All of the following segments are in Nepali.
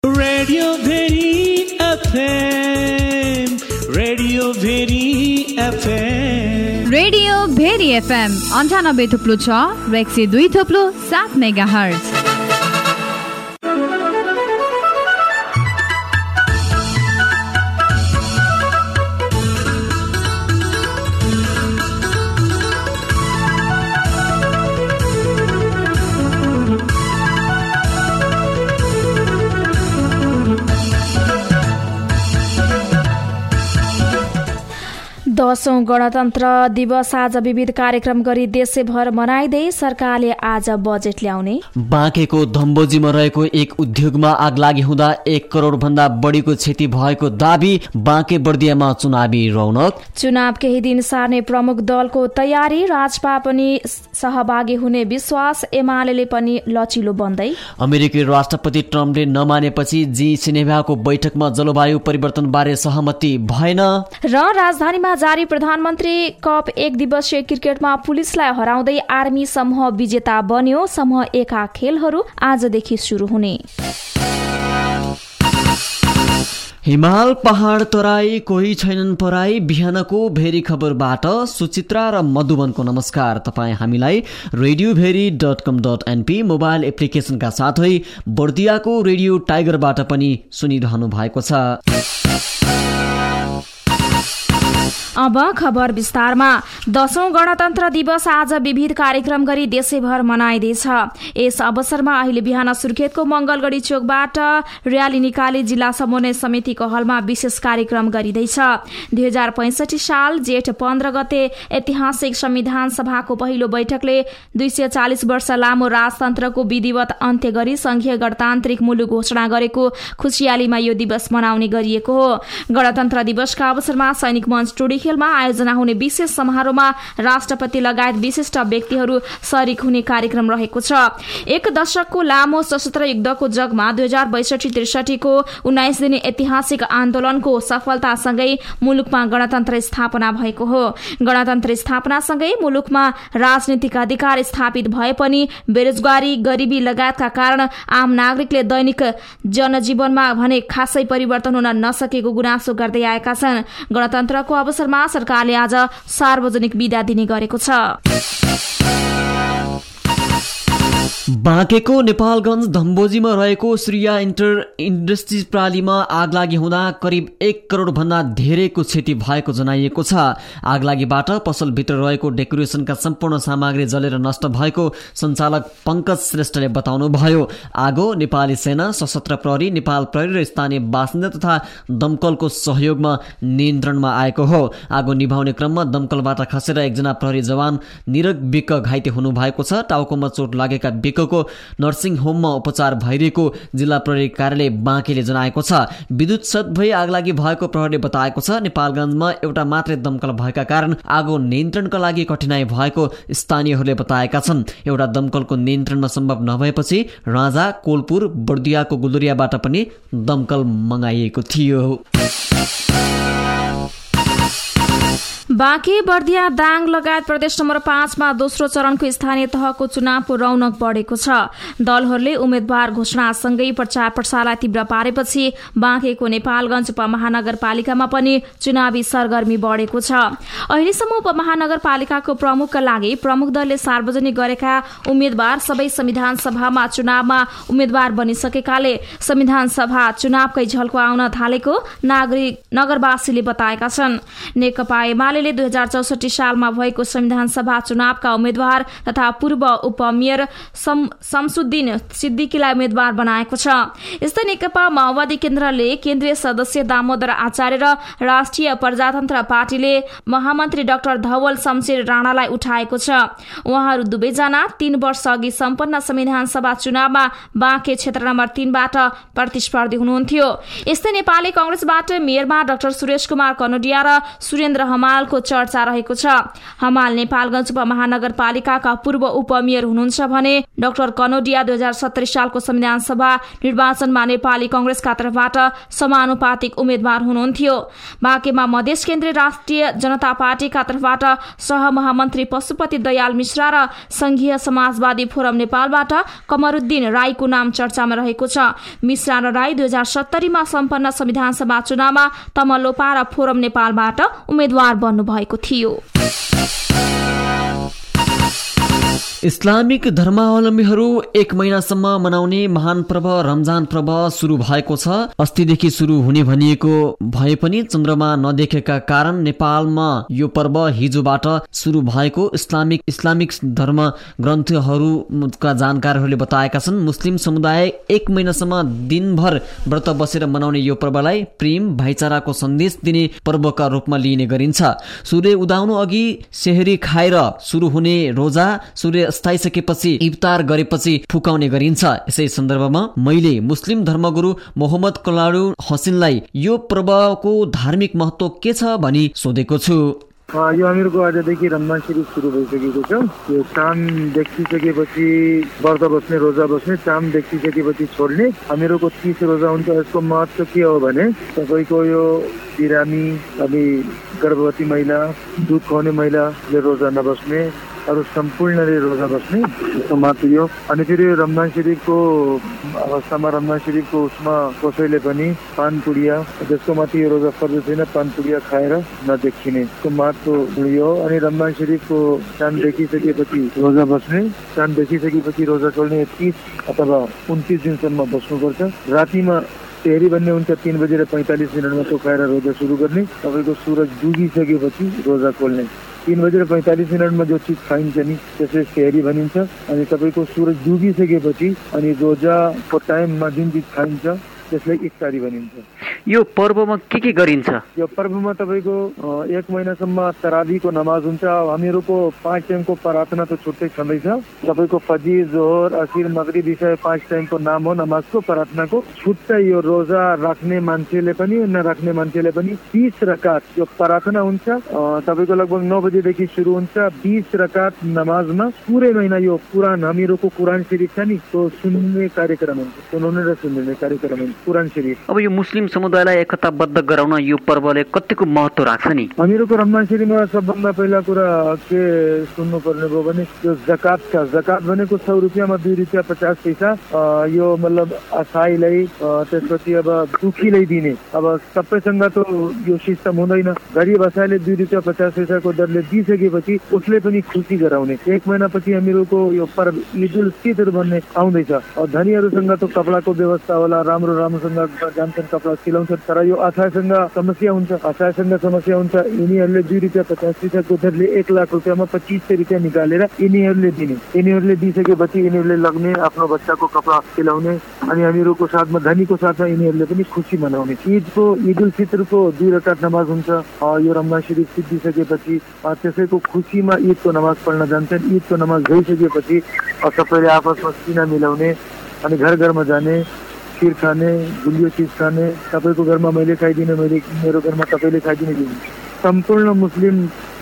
Radio Bheri FM, radio Bheri FM, radio Bheri FM 98.6 र 102.7 मेगाहर्ज। दशौं गणतन्त्र दिवस आज विविध कार्यक्रम गरी देशभर मनाइँदै सरकारले आज बजेट ल्याउने। बाँकेको धम्बोजीमा रहेको एक उद्योगमा आग लागि हुँदा 1 करोड भन्दा बढीको क्षति भएको दाबी। बाँके बर्दियामा चुनावी रौनक। चुनाव केही दिन सार्ने प्रमुख दलको तयारी। राजपा पनि सहभागी हुने विश्वास। एमाले पनि लचिलो बन्दै। अमेरिकी राष्ट्रपति ट्रम्पले नमानेपछि जी सिनेभाको बैठकमा जलवायु परिवर्तन बारे सहमति भएन। र राजधानीमा जारी प्रधानमन्त्री कप 1 दिवसीय क्रिकेटमा पुलिसलाई हराउँदै आर्मी समूह विजेता बन्यो। समूह 1 का खेलहरू आजदेखि सुरु हुने। हिमाल पहाड तराई कोही छैनन् पराई। बिहानको भेरी खबरबाट सुचित्रा र मधुवनको नमस्कार। तपाईँ हामीलाई radioveri.com.np मोबाइल एप्लिकेसनका साथै बर्दियाको रेडियो टाइगरबाट पनि सुनिरहनु भएको छ। अब खबर विस्तारमा। दशौं गणतन्त्र दिवस आज विविध कार्यक्रम गरी देशैभर मनाइँदैछ। यस अवसरमा अहिले बिहान सुर्खेतको मंगलगढ़ी चोकबाट र्याली निकाली जिल्ला समन्वय समितिको हलमा विशेष कार्यक्रम गरिँदैछ। 2065 साल जेठ 15 गते ऐतिहासिक संविधान सभाको पहिलो बैठकले 240 वर्ष लामो राजतन्त्रको विधिवत अन्त्य गरी संघीय गणतान्त्रिक मुलुक घोषणा गरेको खुशियालीमा यो दिवस मनाउने गरिएको हो। गणतन्त्र दिवसका अवसरमा सैनिक मञ्च टोडीखेलमा आयोजना हुने विशेष समारोहमा राष्ट्रपति लगायत विशिष्ट व्यक्तिहरू सरिक हुने कार्यक्रम रहेको छ। 1 दशकको लामो सशस्त्र युद्धको जगमा 2062-63 को 19 दिने ऐतिहासिक आन्दोलनको सफलतासँगै मुलुकमा गणतन्त्र स्थापना भएको हो। गणतन्त्र स्थापनासँगै मुलुकमा राजनीतिक अधिकार स्थापित भए पनि बेरोजगारी गरिबी लगायतका कारण आम नागरिकले दैनिक जनजीवनमा भने खासै परिवर्तन हुन नसकेको गुनासो गर्दै आएका छन्। गणतन्त्रको अवसरमा सरकारले आज सार्वजनिक बिदा दिने गरेको छ। बाँकेको नेपालगञ्ज धम्बोजीमा रहेको श्रीया इन्डस्ट्रिज प्रणालीमा आग लागि हुँदा करिब 1 करोड भन्दा धेरैको क्षति भएको जनाइएको छ। आगलागीबाट पसलभित्र रहेको डेकोरेसनका सम्पूर्ण सामग्री जलेर नष्ट भएको सञ्चालक पंकज श्रेष्ठले बताउनुभयो। आगो नेपाली सेना, सशस्त्र प्रहरी, नेपाल प्रहरी र स्थानीय बासिन्दा तथा दमकलको सहयोगमा नियन्त्रणमा आएको हो। आगो निभाउने क्रममा दमकलबाट खसेर एकजना प्रहरी जवान निरग विक घाइते हुनु भएको छ। टाउकोमा चोट लागेका विकको नर्सिङ होममा उपचार भइरहेको जिल्ला प्रहरी कार्यालय बाँकेले जनाएको छ। विद्युत सर्ट भई आगलागी भएको प्रहरीले बताएको छ। नेपालगञ्जमा एउटा मात्रै दमकल भएका कारण आगो नियन्त्रणका लागि कठिनाई भएको स्थानीयहरूले बताएका छन्। एउटा दमकलको नियन्त्रणमा सम्भव नभएपछि राजा, कोलपुर, बर्दियाको गुलरियाबाट पनि दमकल मगाइएको थियो। बाँके बर्दिया दाङ लगायत प्रदेश नम्बर 5 मा दोस्रो चरणको स्थानीय तहको चुनावको रौनक बढेको छ। दलहरूले उम्मेद्वार घोषणासँगै प्रचार प्रसारलाई तीव्र पारेपछि बाँकेको नेपालगञ्ज उपमहानगरपालिकामा पनि चुनावी सरगर्मी बढेको छ। अहिलेसम्म उपमहानगरपालिकाको प्रमुखका लागि प्रमुख दलले सार्वजनिक गरेका उम्मेद्वार सबै संविधान सभामा चुनावमा उम्मेद्वार बनिसकेकाले संविधान सभा चुनावकै झल्को आउन थालेको नगरवासीले बताएका छन्। नेकपा एमाले 2064 सालमा भएको संविधान सभा चुनावका उम्मेद्वार तथा पूर्व उपमेयर शमसुद्दिन सिद्दिकीलाई उम्मेद्वार बनाएको छ। यस्तै नेकपा माओवादी केन्द्रले केन्द्रीय सदस्य दामोदर आचार्य र राष्ट्रिय प्रजातन्त्र पार्टीले महामन्त्री डाक्टर धवल शमशेर राणालाई उठाएको छ। उहाँहरू दुवैजना 3 वर्ष अघि सम्पन्न संविधान सभा चुनावमा बाँके क्षेत्र नम्बर 3 बाट प्रतिस्पर्धी हुनुहुन्थ्यो। यस्तै नेपाली कांग्रेसबाट मेयरमा डाक्टर सुरेश कुमार कनोडिया र सुरेन्द्र हमालको हमालको चर्चा रहेको छ। हमाल नेपालगञ्ज उपमहानगरपालिकाका पूर्व उपमेयर हुनुहुन्छ भने डाक्टर कनोडिया 2070 सालको संविधान सभा निर्वाचनमा नेपाली कांग्रेसका तर्फबाट समानुपातिक उम्मेद्वार हुनुहुन्थ्यो। बाँकेमा मधेस केन्द्रीय राष्ट्रिय जनता पार्टीका तर्फबाट सहमहामन्त्री पशुपति दयाल मिश्रा र संघीय समाजवादी फोरम नेपालबाट कमरुद्दिन राईको नाम चर्चामा रहेको छ। मिश्रा र राई 2070 मा सम्पन्न संविधान सभा चुनावमा तमलोपा र फोरम नेपालबाट उम्मेद्वार बन्नु भएको थियो। इस्लामिक धर्मावलम्बीहरू 1 महिनासम्म मनाउने महान पर्व रमजान पर्व सुरु भएको छ। अस्तिदेखि सुरु हुने भनिएको भए पनि चन्द्रमा नदेखेका कारण नेपालमा यो पर्व हिजोबाट सुरु भएको इस्लामिक धर्म ग्रन्थहरूका जानकारहरूले बताएका छन्। मुस्लिम समुदाय 1 महिनासम्म दिनभर व्रत बसेर मनाउने यो पर्वलाई प्रेम भाइचाराको सन्देश दिने पर्वका रूपमा लिइने गरिन्छ। सूर्य उदाउनु अघि सेहरी खाएर सुरु हुने रोजा सूर्य अस्ताइसकेपछि इफ्तार गरेपछि फुकाउने गरिन्छ। यसै सन्दर्भमा मैले मुस्लिम धर्मगुरु मोहम्मद कलाडु हसिनलाई यो पर्वको धार्मिक महत्व के छ भनी सोधेको छु। यो हामीहरूको आजदेखि रमजान शरीफ सुरु भइसकेको छ। यो चाँद देखिसकेपछि व्रत बस्ने रोजा बस्ने, चाँद देखिसकेपछि छोड्ने हामीहरूको 30 रोजा हुन्छ। यसको महत्व के हो भने तपाईँको यो बिरामी अनि गर्भवती महिला, दुध खुवाउने महिलाले रोजा नबस्ने, अरू सम्पूर्णले रोजा बस्ने, यसको महत्व यो। अनि फेरि रमजान शरीफको अवस्थामा रमजान शरीफको उसमा कसैले पनि पान पुडिया, जसको माथि यो रोजा फर्ज छैन, पान पुडिया खाएर नदेखिने, यसको महत्व यो। अनि रमजान शरीफको चाँद देखिसकेपछि रोजा बस्ने, चाँद देखिसकेपछि रोजा छोड्ने 30 अथवा 29 दिनसम्म बस्नुपर्छ। रातिमा सेहरी भन्ने हुन्छ 3 बजेर 45 मिनटमा तो खाएर रोजा सुरु गर्ने। तपाईँको सूरज डुबिसकेपछि रोजा खोल्ने। 3 बजेर 45 मिनटमा जो चिज खाइन्छ नि त्यसले सेहरी भनिन्छ। अनि तपाईँको सूरज डुबिसकेपछि अनि रोजाको टाइममा जुन चिज खाइन्छ त्यसलाई इफ्तारी भनिन्छ। यो पर्वमा के गरिन्छ? यो पर्वमा तपाईँको 1 महिनासम्म तरावीको नमाज हुन्छ। हामीहरूको 5 टाइमको प्रार्थना त छुट्टै छँदैछ। तपाईँको फजीर, जोहर, असिर, मगरिब, इशा 5 टाइमको नाम हो नमाजको प्रार्थनाको। छुट्टै यो रोजा राख्ने मान्छेले पनि नराख्ने मान्छेले पनि 30 रकात यो प्रार्थना हुन्छ। तपाईँको लगभग 9 बजेदेखि सुरु हुन्छ। 20 रकात नमाजमा पुरै महिना यो कुरान, हामीहरूको कुरान शरीफ छ नि त्यो सुन्ने कार्यक्रम हुन्छ, सुनाउने र सुन्ने कार्यक्रम हुन्छ कुरान शरीफ। अब यो मुस्लिम समुदायलाई एकताबद्ध गराउन यो पर्वले कतिको महत्व राख्छ नि? हामीहरूको रमजान शरीफमा सबभन्दा पहिला कुरा के सुन्नु पर्ने भयो भने यो जकात छ। जकात भनेको 100 रुपियाँमा 2 रुपियाँ 50 पैसा यो मतलब असहायलाई, त्यसपछि अब दुखीलाई दिने। अब सबैसँग त यो सिस्टम हुँदैन। गरिब असहायले 2 रुपियाँ 50 पैसाको दरले दिइसकेपछि उसले पनि खुसी गराउने। 1 महिनापछि हामीहरूको यो पर्व ईद उल फितर भन्ने आउँदैछ। धनीहरूसँग त कपडाको व्यवस्था होला, राम्रो राम्रोसँग जान्छन्, कपडा सिलाउँछन्। तर यो असहायसँग समस्या हुन्छ। यिनीहरूले 2 रुपियाँ 50 पैसाको दरले 1 लाख रुपियाँमा 2500 रुपियाँ निकालेर यिनीहरूले दिने। यिनीहरूले दिइसकेपछि यिनीहरूले लग्ने, आफ्नो बच्चाको कपडा सिलाउने। अनि हामीहरूको साथमा धनीको साथमा यिनीहरूले पनि खुसी मनाउने। ईद उल फितरको 2 रकात नमाज हुन्छ। यो रमजान शरीफ सिद्धिसकेपछि त्यसैको खुसीमा ईदको नमाज पढ्न जान्छन्। ईदको नमाज भइसकेपछि सबैले आपसमा सिना मिलाउने अनि घर घरमा जाने, खिर खाने, गुलियो चिज खाने। तपाईँको घरमा मैले खाइदिने, मेरो घरमा तपाईँले खाइदिने। सम्पूर्ण मुस्लिम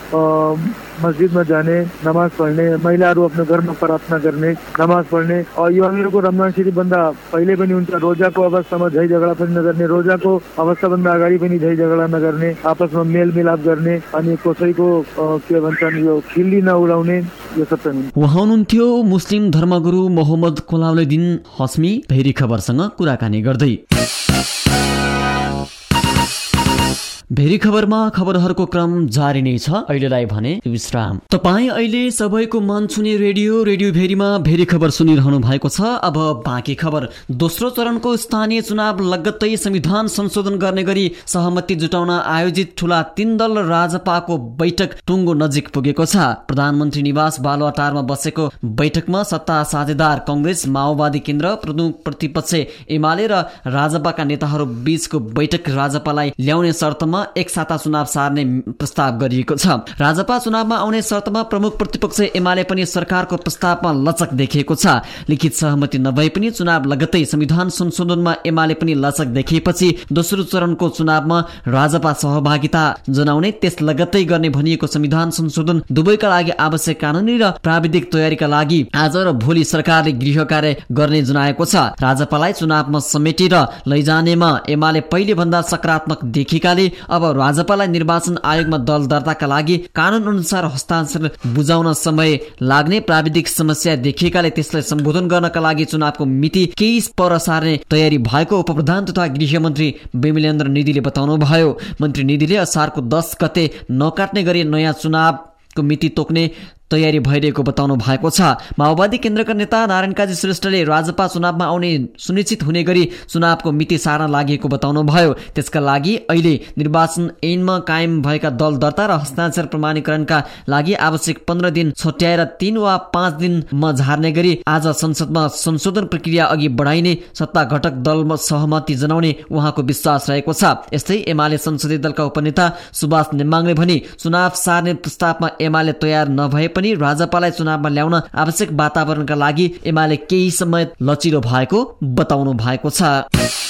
मस्जिदमा जाने, नमाज पढ्ने, महिलाहरू आफ्नो घरमा प्रार्थना गर्ने, नमाज पढ्ने। यो हामीहरूको रमजान शरीफ भन्दा पहिले पनि हुन्छ। रोजाको अवस्थामा झै झगडा पनि नगर्ने, रोजाको अवस्थाभन्दा अगाडि पनि झै झगडा नगर्ने, आपसमा मेलमिलाप गर्ने अनि कसैको के भन्छन् यो खिल्ली नउडाउने, यो सबै हुन्छ। उहाँ हुनुहुन्थ्यो मुस्लिम धर्मगुरु मोहम्मद कोलाउद्दिन हस्मी भेरी खबरसँग कुराकानी गर्दै। भेरी खबरमा खबरहरूको क्रम जारी नै छ। अहिलेलाई भने विश्राम। तपाईँ अहिले सबैको मन छुने रेडियो भेरीमा भेरी खबर सुनिरहनु भएको छ। अब बाँकी खबर। दोस्रो चरणको स्थानीय चुनाव लगत्तै संविधान संशोधन गर्ने गरी सहमति जुटाउन आयोजित ठूला 3 दल राजपाको बैठक टुङ्गो नजिक पुगेको छ। प्रधानमन्त्री निवास बालुवाटारमा बसेको बैठकमा सत्ता साझेदार कांग्रेस, माओवादी केन्द्र, प्रमुख प्रतिपक्ष एमाले र राजपाका नेताहरू बीचको बैठक राजपालाई ल्याउने शर्तमा लामा एक साता चुनाव सार्ने प्रस्ताव गरिएको छ। राजपा चुनावमा आउने शर्तमा प्रमुख प्रतिपक्ष एमाले पनि सरकारको प्रस्तावमा लचक देखिएको छ। लिखित सहमति नभए पनि चुनाव लगत्तै संविधान संशोधनमा एमाले पनि लचक देखिएपछि दोस्रो चरणको चुनावमा राजपा सहभागिता जनाउने त्यस लगत्तै गर्ने भनिएको संविधान संशोधन दुवैका लागि आवश्यक कानुनी र प्राविधिक तयारीका लागि आज र भोलि सरकारले गृह कार्य गर्ने जनाएको छ। राजपालाई चुनावमा समेटेर लैजानेमा एमाले पहिले भन्दा सकारात्मक देखिएकाले अब राजपालाई निर्वाचन आयोगमा दल दर्ताका लागि कानून अनुसार हस्ताक्षर बुझाउन समय लाग्ने प्राविधिक समस्या देखिएकाले त्यसलाई सम्बोधन गर्नका लागि चुनावको मिति केही पर सार्ने तयारी भएको उपप्रधान तथा गृहमन्त्री विमलेन्द्र निधिले बताउनु भयो। मन्त्री निधिले असारको 10 गते नकाट्ने गरी नयाँ चुनावको मिति तोक्ने तयारी भइरहेको बताउनु भएको छ। माओवादी केन्द्रका नेता नारायण काजी श्रेष्ठले राजपा चुनावमा आउने सुनिश्चित हुने गरी चुनावको मिति सार्न लागेको बताउनु भयो। त्यसका लागि अहिले निर्वाचन ऐनमा कायम भएका दल दर्ता र हस्ताक्षर प्रमाणीकरणका लागि आवश्यक 15 दिन छुट्याएर 3 वा 5 दिनमा झार्ने गरी आज संसदमा संशोधन प्रक्रिया अघि बढाइने सत्ता घटक दलमा सहमति जनाउने उहाँको विश्वास रहेको छ। यस्तै एमाले संसदीय दलका उपनेता सुभाष नेमाङले भने चुनाव सार्ने प्रस्तावमा एमाले तयार नभए पनि राजपालाई चुनावमा ल्याउन आवश्यक वातावरणका लागि एमाले केही समय लचिलो भएको बताउनु भएको छ।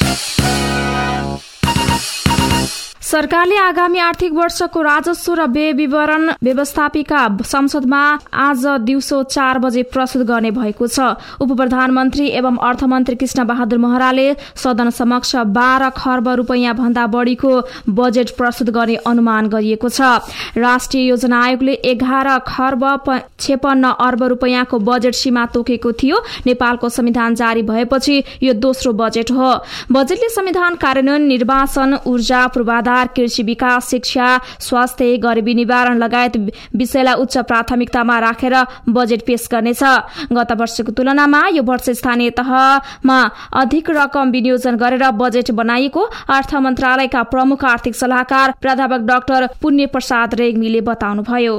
सरकारले आगामी आर्थिक वर्षको राजस्व र व्यय विवरण व्यवस्थापिका संसदमा आज दिउँसो 4 बजे प्रस्तुत गर्ने भएको छ। उप प्रधानमन्त्री एवं अर्थमन्त्री कृष्ण बहादुर महराले सदन समक्ष 12 खर्ब रुपैयाँ भन्दा बढीको बजेट प्रस्तुत गर्ने अनुमान गरिएको छ। राष्ट्रिय योजना आयोगले 11 खर्ब 56 अर्ब रुपैयाँको बजेट सीमा तोकेको थियो। नेपालको संविधान जारी भएपछि यो दोस्रो बजेट हो। बजेटले संविधान कार्यान्वयन, निर्वाचन, ऊर्जा, पूर्वाधार, कृषि विकास, शिक्षा, स्वास्थ्य, गरिबी निवारण लगायत विषयलाई उच्च प्राथमिकतामा राखेर बजेट पेश गर्नेछ। गत वर्षको तुलनामा यो वर्ष स्थानीय तहमा अधिक रकम विनियोजन गरेर बजेट बनाइएको अर्थ मन्त्रालयका प्रमुख आर्थिक सल्लाहकार प्राध्यापक डाक्टर पुण्य प्रसाद रेग्मीले बताउनुभयो।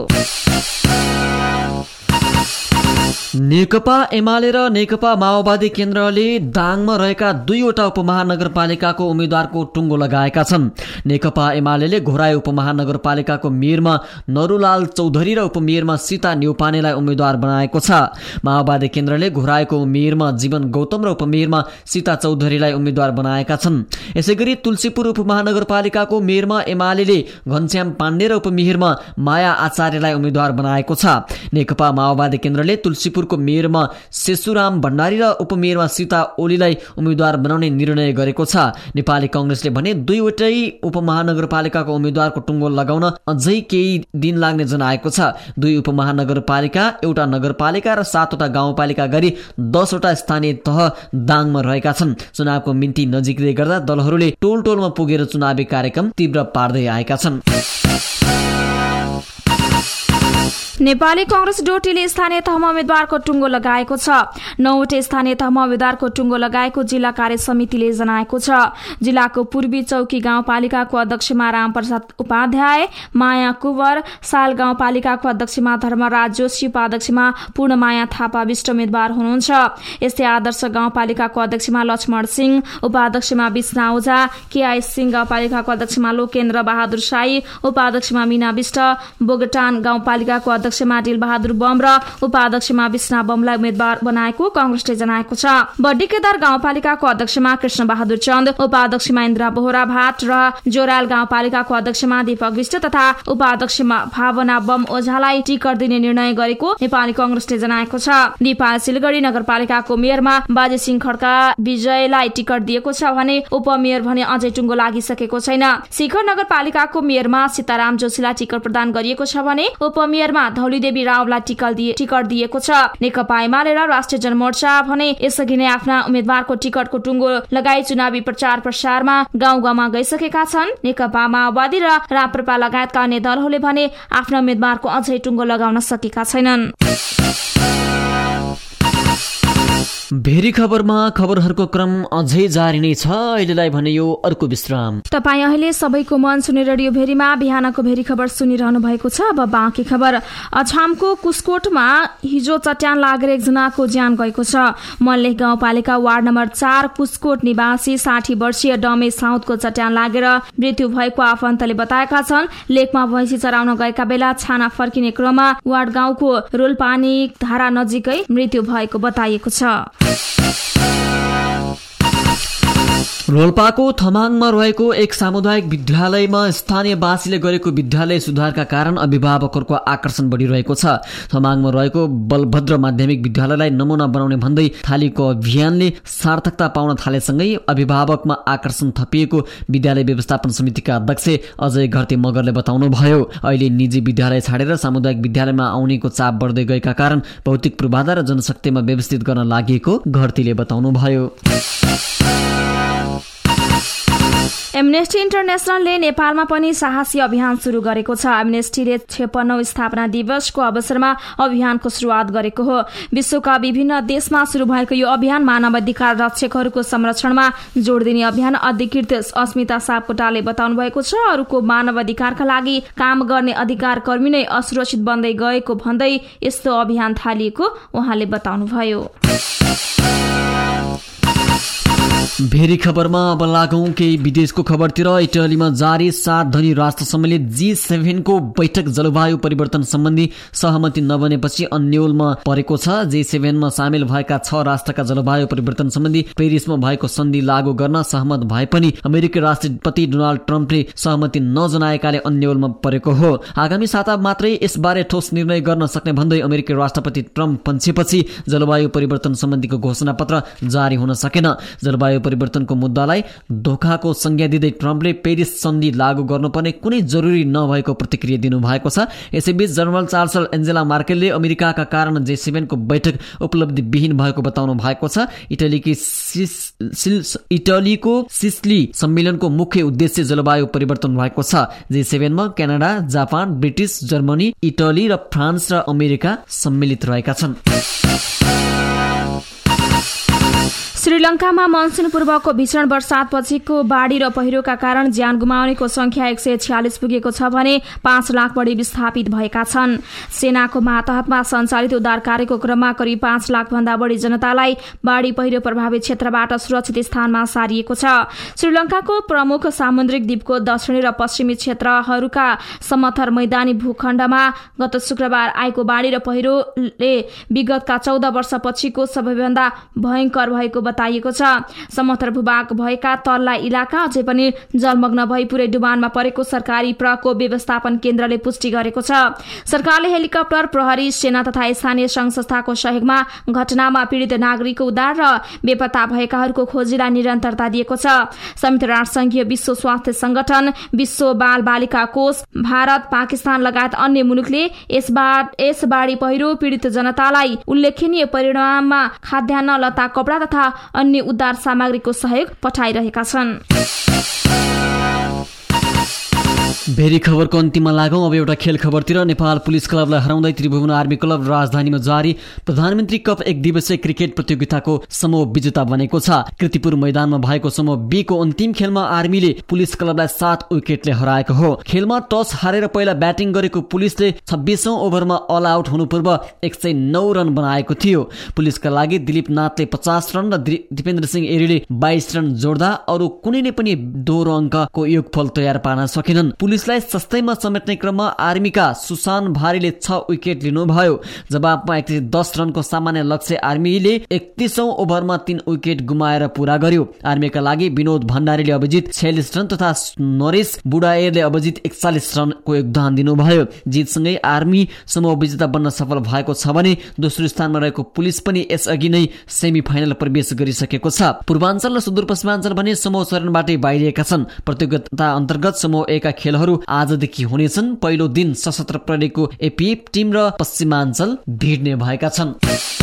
नेकपा एमाले र नेकपा माओवादी केन्द्रले दाङमा रहेका 2वटा उपमहानगरपालिकाको उम्मेद्वारको टुङ्गो लगाएका छन्। नेकपा एमाले घोराई उपमहानगरपालिकाको मेयरमा नरुलाल चौधरी र उपमेयरमा सीता न्यौपानेलाई उम्मेद्वार बनाएको छ। माओवादी केन्द्रले घोराईको मेयरमा जीवन गौतम र उपमेयरमा सीता चौधरीलाई उम्मेद्वार बनाएका छन्। यसैगरी तुलसीपुर उपमहानगरपालिकाको मेयरमा एमाले घनश्याम पाण्डे र उपमेयरमा माया आचार्यलाई उम्मेद्वार बनाएको छ। नेकपा माओवादी केन्द्रले तुलसीपुरको मेयरमा शेषुराम भण्डारी र उपमेयरमा सीता ओलीलाई उम्मेद्वार बनाउने निर्णय गरेको छ। नेपाली कांग्रेसले भने 2वटै उपमहानगरपालिकाको उम्मेद्वारको टुङ्गो लगाउन अझै केही दिन लाग्ने जनाएको छ। 2 उपमहानगरपालिका, एउटा नगरपालिका र 7वटा गाउँपालिका गरी 10वटा स्थानीय तह दाङमा रहेका छन्। चुनावको मिति नजिकै गर्दा दलहरूले टोलटोलमा पुगेर चुनावी कार्यक्रम तीव्र पार्दै आएका छन्। नेपाली कांग्रेस डोटीले स्थानीय तहमा उम्मेद्वारको टुङ्गो लगाएको छ। 9वटै स्थानीय तहमा उम्मेद्वारको टुङ्गो लगाएको जिल्ला कार्य समितिले जनाएको छ। जिल्लाको पूर्वी चौकी गाउँपालिकाको अध्यक्षमा रामप्रसाद उपाध्याय, माया कुवर, साल गाउँपालिकाको अध्यक्षमा धर्मराज जोशी, उपाध्यक्षमा पूर्णमाया थापा विष्ट उम्मेद्वार हुनुहुन्छ। यस्तै आदर्श गाउँपालिकाको अध्यक्षमा लक्ष्मण सिंह, उपाध्यक्षमा विष्णा ओझा, केआई सिंह गाउँपालिकाको अध्यक्षमा लोकेन्द्र बहादुर साई, उपाध्यक्षमा मीना विष्ट, बोगटान गाउँपालिकाको अध्यक्षमा डिल बहादुर बम र उपाध्यक्षमा विष्णा बमलाई उम्मेद्वार बनाएको कांग्रेसले जनाएको छ। बड्डी केदार गाउँपालिकाको अध्यक्षमा कृष्ण बहादुर चन्द, उपाध्यक्षमा इन्द्रा बोहरा भाट र जोराल गाउँपालिकाको अध्यक्षमा दीपक विष्ट तथा उपाध्यक्षमा भावना बम ओझालाई टिकट दिने निर्णय गरेको नेपाली कांग्रेसले जनाएको छ। नेपाल सिलगढी नगरपालिकाको मेयरमा बाजे सिंह खड्का विजयलाई टिकट दिएको छ भने उपमेयर भने अझै टुङ्गो लागिसकेको छैन। शिखर नगरपालिकाको मेयरमा सीताराम जोशीलाई टिकट प्रदान गरिएको छ भने उपमेयरमा धौलीदेवी रावलाई टिकट दिएको छ। नेकपा एमाले र राष्ट्रिय जनमोर्चा भने यसअघि नै आफ्ना उम्मेद्वारको टिकटको टुङ्गो लगाई चुनावी प्रचार प्रसारमा गाउँ गाउँमा गइसकेका छन्। नेकपा माओवादी र राप्रपा लगायतका अन्य दलहरूले भने आफ्ना उम्मेद्वारको अझै टुङ्गो लगाउन सकेका छैनन्। भेरी खबरमा खबरहरूको क्रम अझै जारी नै छ। अहिलेलाई भने यो अर्को विश्राम। तपाईँ अहिले सबैको मन सुने रेडियो भेरीमा बिहानको भेरी खबर सुनिरहनु भएको छ। अब बाँकी खबर। अछामको कुस्कोटमा हिजो चट्याङ लागेर एकजनाको ज्यान गएको छ। मल्लेख गाउँपालिका वार्ड नम्बर 4 कुस्कोट निवासी 60 वर्षीय डमे साउदको चट्याङ लागेर मृत्यु भएको आफन्तले बताएका छन्। लेकमा भैँसी चराउन गएका बेला छाना फर्किने क्रममा वार्ड गाउँको रोलपानी धारा नजिकै मृत्यु भएको बताइएको छ। रोल्पाको थमाङमा रहेको एक सामुदायिक विद्यालयमा स्थानीयवासीले गरेको विद्यालय सुधारका कारण अभिभावकहरूको आकर्षण बढिरहेको छ। थमाङमा रहेको बलभद्र माध्यमिक विद्यालयलाई नमुना बनाउने भन्दै थालिएको अभियानले सार्थकता पाउन थालेसँगै अभिभावकमा आकर्षण थपिएको विद्यालय व्यवस्थापन समितिका अध्यक्ष अजय घरती मगरले बताउनुभयो। अहिले निजी विद्यालय छाडेर सामुदायिक विद्यालयमा आउनेको चाप बढ्दै गएका कारण भौतिक पूर्वाधार र जनशक्तिमा व्यवस्थित गर्न लागि घरतीले बताउनुभयो। एमनेस्टी इन्टरनेसनलले नेपालमा पनि साहसी अभियान शुरू गरेको छ। एमनेस्टीले 56औं स्थापना दिवसको अवसरमा अभियानको शुरूआत गरेको हो। विश्वका विभिन्न देशमा शुरू भएको यो अभियान मानव अधिकार रक्षकहरूको संरक्षणमा जोड़ दिने अभियान अधिकृत अस्मिता सापकोटाले बताउनु भएको छ। अरूको मानव अधिकारका लागि काम गर्ने अधिकार कर्मी नै असुरक्षित बन्दै गएको भन्दै यस्तो अभियान थालिएको उहाँले बताउनुभयो। भेरी खबरमा अब लागौं केही विदेशको खबरतिर। इटलीमा जारी 7 धनी राष्ट्र सम्मेलित G7 को बैठक जलवायु परिवर्तन सम्बन्धी सहमति नबनेपछि अन्यलमा परेको छ। G7 मा सामेल भएका 6 राष्ट्रका जलवायु परिवर्तन सम्बन्धी पेरिसमा भएको सन्धि लागू गर्न सहमत भए पनि अमेरिकी राष्ट्रपति डोनाल्ड ट्रम्पले सहमति नजनाएकाले अन्यलमा परेको हो। आगामी साता मात्रै यसबारे ठोस निर्णय गर्न सक्ने भन्दै अमेरिकी राष्ट्रपति ट्रम्प पन्छेपछि जलवायु परिवर्तन सम्बन्धीको घोषणा पत्र जारी हुन सकेन। जलवायु परिवर्तनको मुद्दालाई धोखाको संज्ञा दिँदै ट्रम्पले पेरिस सन्धि लागू गर्नुपर्ने कुनै जरुरी नभएको प्रतिक्रिया दिनुभएको छ। यसैबीच जर्मन चान्सलर एन्जेला मार्केलले अमेरिकाका कारण G7 को बैठक उपलब्धिविहीन भएको बताउनु भएको छ। इटलीको सिसली सम्मेलनको मुख्य उद्देश्य जलवायु परिवर्तन भएको छ। G7 मा Canada, Japan, British, Germany, Italy र फ्रान्स र अमेरिका सम्मिलित रहेका छन्। श्रीलङ्कामा मनसुन पूर्वको भीषण वर्षातपछिको बाढी र पहिरोका कारण ज्यान गुमाउनेको संख्या 146 पुगेको छ भने 5 लाख बढी विस्थापित भएका छन्। सेनाको मातहतमा सञ्चालित उद्धार कार्यको क्रममा करिब 5 लाख भन्दा बढी जनतालाई बाढी पहिरो प्रभावित क्षेत्रबाट सुरक्षित स्थानमा सारिएको छ। श्रीलङ्काको प्रमुख सामुद्रिक द्वीपको दक्षिणी र पश्चिमी क्षेत्रहरूका समथर मैदानी भूखण्डमा गत शुक्रबार आएको बाढी र पहिरोले विगतका 14 वर्षपछिको सबैभन्दा भयंकर भएको बताइएको छ। समथर भूभाग भएका तल्ला इलाका अझै पनि जलमग्न भई पुरै डुबानमा परेको सरकारी प्रकोप व्यवस्थापन केन्द्रले पुष्टि गरेको छ। सरकारले हेलिकप्टर, प्रहरी, सेना तथा स्थानीय संघ संस्थाको सहयोगमा घटनामा पीड़ित नागरिकको उद्धार र बेपत्ता भएकाहरूको खोजीलाई निरन्तरता दिएको छ। संयुक्त राष्ट्रसङ्घीय, विश्व स्वास्थ्य संगठन, विश्व बाल बालिका कोष, भारत, पाकिस्तान लगायत अन्य मुलुकले यस बाढी पहिरो पीड़ित जनतालाई उल्लेखनीय परिणाममा खाद्यान्न, लत्ता, कपडा तथा अन्य उद्धार सामग्रीको सहयोग पठाइरहेका छन्। भेरी खबरको अन्तिममा लागौं अब एउटा खेल खबरतिर। नेपाल पुलिस क्लबलाई हराउँदै त्रिभुवन आर्मी क्लब राजधानीमा जारी प्रधानमन्त्री कप 1 दिवसीय क्रिकेट प्रतियोगिताको समूह विजेता बनेको छ। कृतिपुर मैदानमा भएको समूह बी को अन्तिम खेलमा आर्मीले पुलिस क्लबलाई 7 विकेटले हराएको हो। खेलमा टस हारेर पहिला ब्याटिङ गरेको पुलिसले 26औं ओभरमा अल आउट हुनु पूर्व 109 रन बनाएको थियो। पुलिसका लागि दिलीप नाथले 50 रन र दिपेन्द्र सिंह एरीले 22 रन जोड्दा अरू कुनै नै पनि दोहोरो अङ्कको योगफल तयार पार्न सकेनन्। पुलिसलाई सस्तैमा समेट्ने क्रममा आर्मीका सुशान भारीले 6 विकेट लिनुभयो। जवाबमा 110 रनको सामान्य लक्ष्य आर्मीले 31औं ओभरमा 3 विकेट गुमाएर पूरा गर्यो। आर्मीका लागि विनोद भण्डारीले अभिजित 46 रन तथा नरेश बुढाएरले अभिजित 41 रनको योगदान दिनुभयो। जितसँगै आर्मी समूह विजेता बन्न सफल भएको छ भने दोस्रो स्थानमा रहेको पुलिस पनि यसअघि नै सेमी फाइनल प्रवेश गरिसकेको छ। पूर्वाञ्चल र सुदूरपश्चिमाञ्चल भने समूह चरणबाटै बाहिरिएका छन्। प्रतियोगिता अन्तर्गत समूह ए का खेलहरू आजदेखि हुनेछन्। पहिलो दिन सशस्त्र प्रहरीको एपीएफ टिम र पश्चिमाञ्चल भिड्ने भएका छन्।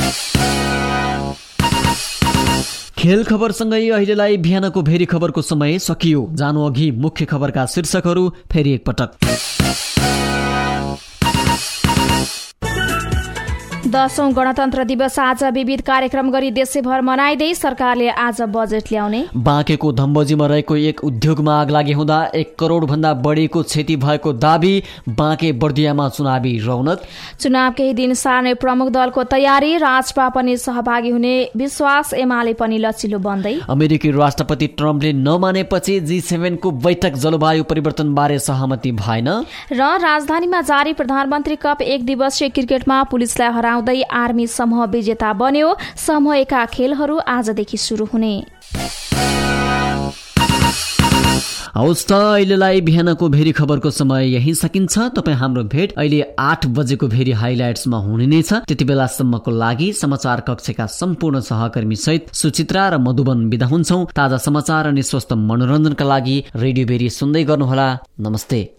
खेल खबरसँगै अहिलेलाई बिहानको भेरी खबरको समय सकियो। जानु अघि मुख्य खबरका शीर्षकहरू फेरि एकपटक। 10औं गणतन्त्र दिवस आज विविध कार्यक्रम गरी देशैभर मनाइदै सरकारले आज बजेट ल्याउने। बाँकेको धम्बोजीमा रहेको एक उद्योगमा आग लागि हुँदा 1 करोड भन्दा बढीको क्षति भएको दाबी। बाँके बर्दियामा चुनावी रौनक। चुनाव केही दिन सार्ने प्रमुख दलको तयारी। राजपा पनि सहभागी हुने विश्वास। एमाले पनि लचिलो बन्दै। अमेरिकी राष्ट्रपति ट्रम्पले नमानेपछि G7 को बैठक जलवायु परिवर्तन बारे सहमति भएन। र राजधानीमा जारी प्रधानमन्त्री कप 1 दिवसीय क्रिकेटमा पुलिसलाई हराउँदै आर्मी समूह विजेता बन्यो। समूह 1 का खेलहरू आजदेखि सुरु हुने। हवस् त अहिलेलाई बिहानको भेरी खबरको समय यही सकिन्छ। तपाईँ हाम्रो भेट अहिले 8 बजेको भेरी हाइलाइट्समा हुने नै छ। त्यति बेलासम्मको लागि समाचार कक्षका सम्पूर्ण सहकर्मी सहित सुचित्रा र मधुबन बिदा हुन्छौं। ताजा समाचार अनि स्वस्थ मनोरञ्जनका लागि रेडियो भेरी सुन्दै गर्नुहोला। नमस्ते।